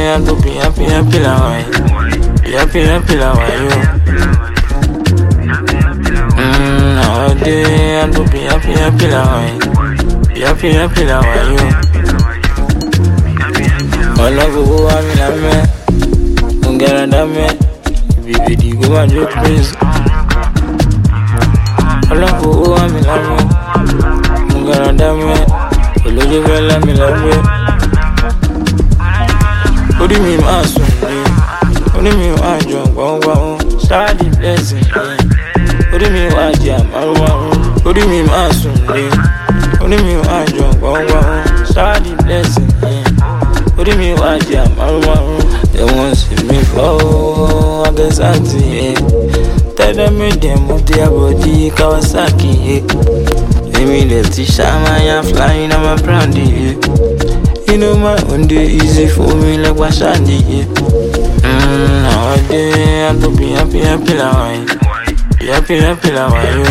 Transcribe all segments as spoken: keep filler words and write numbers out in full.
day I'm to be happy, happy la why. Be happy, happy la why you. Mm, nowadays I'm to be happy, happy la why. Be happy, happy la why you. All of who I'm in a man, don't get under me. Baby, you go and joke please. All of who I'm in a man, don't get under me. Follow you well, let me love you. What do you mean, my son? What do you mean, my junk? Start the blessing. What do you mean, my jam? What do you mean, my son? What do you mean, my junk? Start the blessing. What do you mean, my jam? They won't see me fall. I guess I'm here. Tell them with them move their body, Kawasaki. Immediately, Shama, flying, I'm a brandy. You know my own day easy for me like Washandi. Mmm, nowadays I'm to be happy, happy la why. Be happy, happy la why you.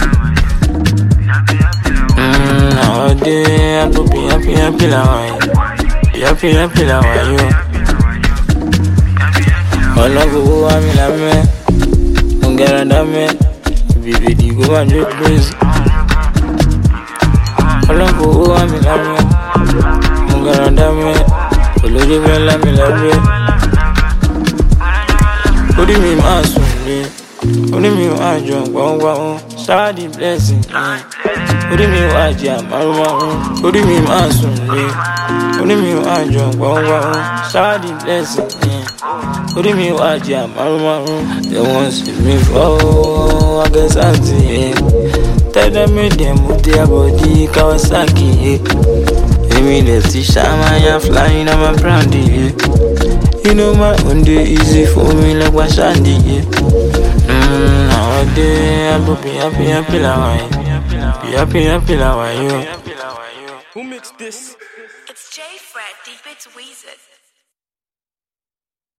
Mmm, nowadays I'm to be happy, happy la why. Be happy, happy la why you. All of who I'm in a man, don't get under me. Baby, you go and joke please. All of who I'm in a man, don't get under me. Follow you well, let me love you. What do you mean, my son? What do you mean, my junk? Start the blessing. What do you mean, my jam? What do you mean, my son? What do you mean, my junk? Start the blessing. What do you mean, my jam? They won't see me fall. I guess I'm here. Tell them with them move their body, Kawasaki. Immediately, Shama, flying, I'm a brandy. You know my own day easy for me like Washandi. Mmm, nowadays I'm to be happy, happy la why. Be happy, happy la why you. Who mixed this? It's J Fred, Deep It's Weezer.